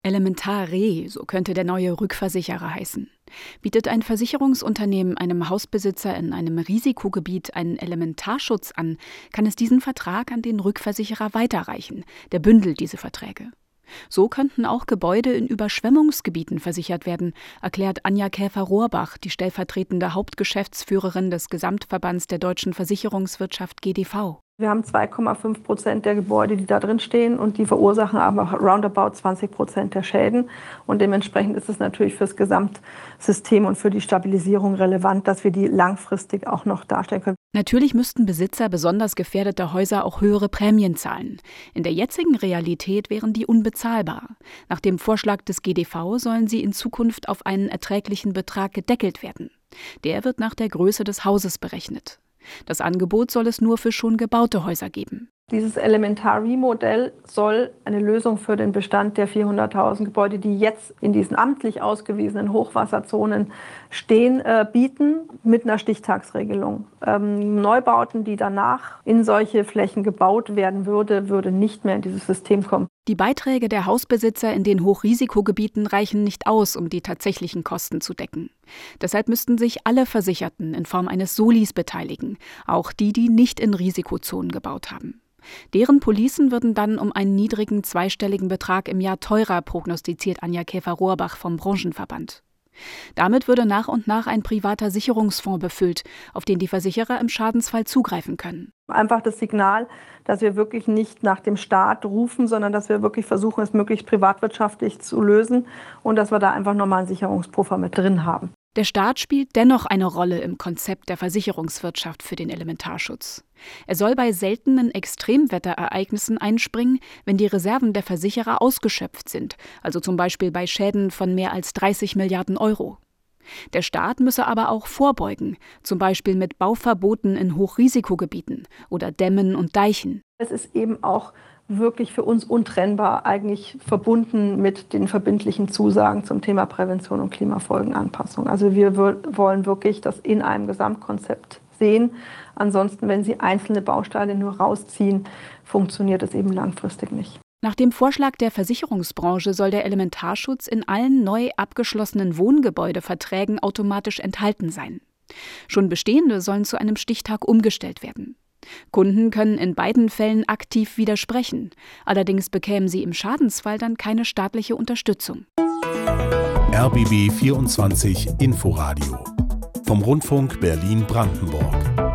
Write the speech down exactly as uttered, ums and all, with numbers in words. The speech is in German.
Elementar-Re, so könnte der neue Rückversicherer heißen. Bietet ein Versicherungsunternehmen einem Hausbesitzer in einem Risikogebiet einen Elementarschutz an, kann es diesen Vertrag an den Rückversicherer weiterreichen. Der bündelt diese Verträge. So könnten auch Gebäude in Überschwemmungsgebieten versichert werden, erklärt Anja Käfer-Rohrbach, die stellvertretende Hauptgeschäftsführerin des Gesamtverbands der deutschen Versicherungswirtschaft G D V. Wir haben zwei Komma fünf Prozent der Gebäude, die da drin stehen, und die verursachen aber roundabout zwanzig Prozent der Schäden. Und dementsprechend ist es natürlich für das Gesamtsystem und für die Stabilisierung relevant, dass wir die langfristig auch noch darstellen können. Natürlich müssten Besitzer besonders gefährdeter Häuser auch höhere Prämien zahlen. In der jetzigen Realität wären die unbezahlbar. Nach dem Vorschlag des G D V sollen sie in Zukunft auf einen erträglichen Betrag gedeckelt werden. Der wird nach der Größe des Hauses berechnet. Das Angebot soll es nur für schon gebaute Häuser geben. Dieses Elementar-Re-Modell soll eine Lösung für den Bestand der vierhunderttausend Gebäude, die jetzt in diesen amtlich ausgewiesenen Hochwasserzonen stehen, äh, bieten, mit einer Stichtagsregelung. Ähm, Neubauten, die danach in solche Flächen gebaut werden würde, würde nicht mehr in dieses System kommen. Die Beiträge der Hausbesitzer in den Hochrisikogebieten reichen nicht aus, um die tatsächlichen Kosten zu decken. Deshalb müssten sich alle Versicherten in Form eines Solis beteiligen, auch die, die nicht in Risikozonen gebaut haben. Deren Policen würden dann um einen niedrigen zweistelligen Betrag im Jahr teurer, prognostiziert Anja Käfer-Rohrbach vom Branchenverband. Damit würde nach und nach ein privater Sicherungsfonds befüllt, auf den die Versicherer im Schadensfall zugreifen können. Einfach das Signal, dass wir wirklich nicht nach dem Staat rufen, sondern dass wir wirklich versuchen, es möglichst privatwirtschaftlich zu lösen und dass wir da einfach nochmal einen Sicherungspuffer mit drin haben. Der Staat spielt dennoch eine Rolle im Konzept der Versicherungswirtschaft für den Elementarschutz. Er soll bei seltenen Extremwetterereignissen einspringen, wenn die Reserven der Versicherer ausgeschöpft sind, also zum Beispiel bei Schäden von mehr als dreißig Milliarden Euro. Der Staat müsse aber auch vorbeugen, zum Beispiel mit Bauverboten in Hochrisikogebieten oder Dämmen und Deichen. Es ist eben auch wirklich für uns untrennbar eigentlich verbunden mit den verbindlichen Zusagen zum Thema Prävention und Klimafolgenanpassung. Also wir wollen wirklich das in einem Gesamtkonzept sehen. Ansonsten, wenn Sie einzelne Bausteine nur rausziehen, funktioniert es eben langfristig nicht. Nach dem Vorschlag der Versicherungsbranche soll der Elementarschutz in allen neu abgeschlossenen Wohngebäudeverträgen automatisch enthalten sein. Schon bestehende sollen zu einem Stichtag umgestellt werden. Kunden können in beiden Fällen aktiv widersprechen. Allerdings bekämen sie im Schadensfall dann keine staatliche Unterstützung. R B B vierundzwanzig Inforadio vom Rundfunk Berlin-Brandenburg.